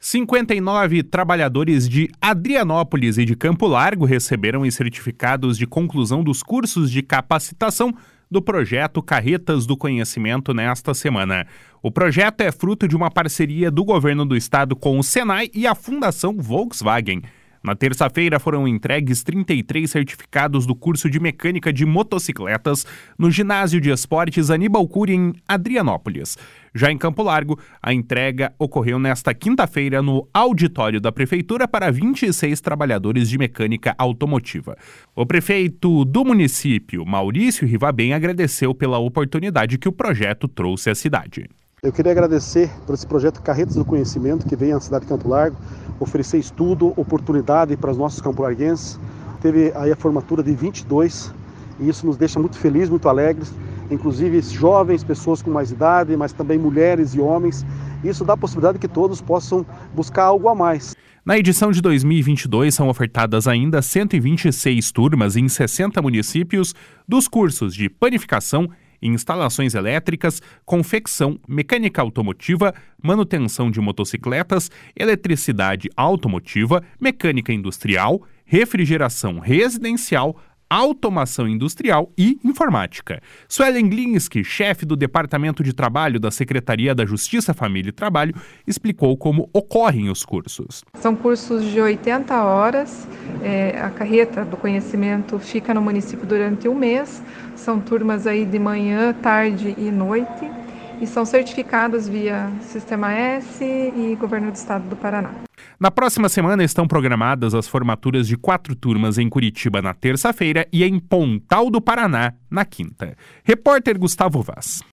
59 trabalhadores de Adrianópolis e de Campo Largo receberam os certificados de conclusão dos cursos de capacitação do projeto Carretas do Conhecimento nesta semana. O projeto é fruto de uma parceria do governo do estado com o Senai e a Fundação Volkswagen. Na terça-feira foram entregues 33 certificados do curso de mecânica de motocicletas no Ginásio de Esportes Aníbal Cury, em Adrianópolis. Já em Campo Largo, a entrega ocorreu nesta quinta-feira no auditório da Prefeitura para 26 trabalhadores de mecânica automotiva. O prefeito do município, Maurício Rivabem, agradeceu pela oportunidade que o projeto trouxe à cidade. Eu queria agradecer por esse projeto Carretas do Conhecimento que vem à cidade de Campo Largo, oferecer estudo, oportunidade para os nossos campolarguenses. Teve aí a formatura de 22 e isso nos deixa muito felizes, muito alegres, inclusive jovens, pessoas com mais idade, mas também mulheres e homens. Isso dá a possibilidade que todos possam buscar algo a mais. Na edição de 2022, são ofertadas ainda 126 turmas em 60 municípios dos cursos de panificação, instalações elétricas, confecção, mecânica automotiva, manutenção de motocicletas, eletricidade automotiva, mecânica industrial, refrigeração residencial, automação industrial e informática. Suelen Glinski, chefe do Departamento de Trabalho da Secretaria da Justiça, Família e Trabalho, explicou como ocorrem os cursos. São cursos de 80 horas, a carreta do conhecimento fica no município durante um mês, são turmas aí de manhã, tarde e noite, e são certificadas via Sistema S e Governo do Estado do Paraná. Na próxima semana estão programadas as formaturas de 4 turmas em Curitiba na terça-feira e em Pontal do Paraná na quinta. Repórter Gustavo Vaz.